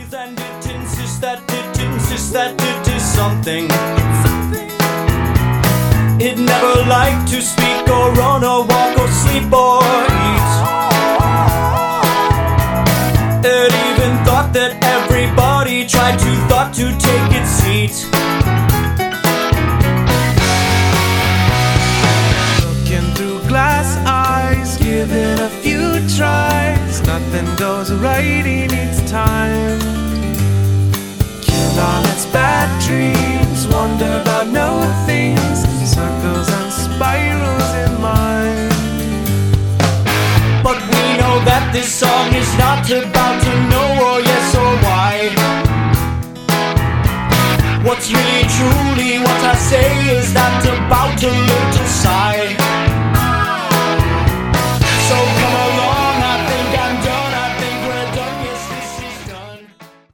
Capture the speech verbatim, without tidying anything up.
breathe and it insists that it insists that it is something. It never liked to speak or run or walk or sleep or eat. It even thought that everybody tried to thought to take its seat. Looking through glass eyes, give it a few tries. Nothing goes right in its time. Kill all its bad dreams, wonder about no things, circles and spirals in mind. But we know that this song is not about to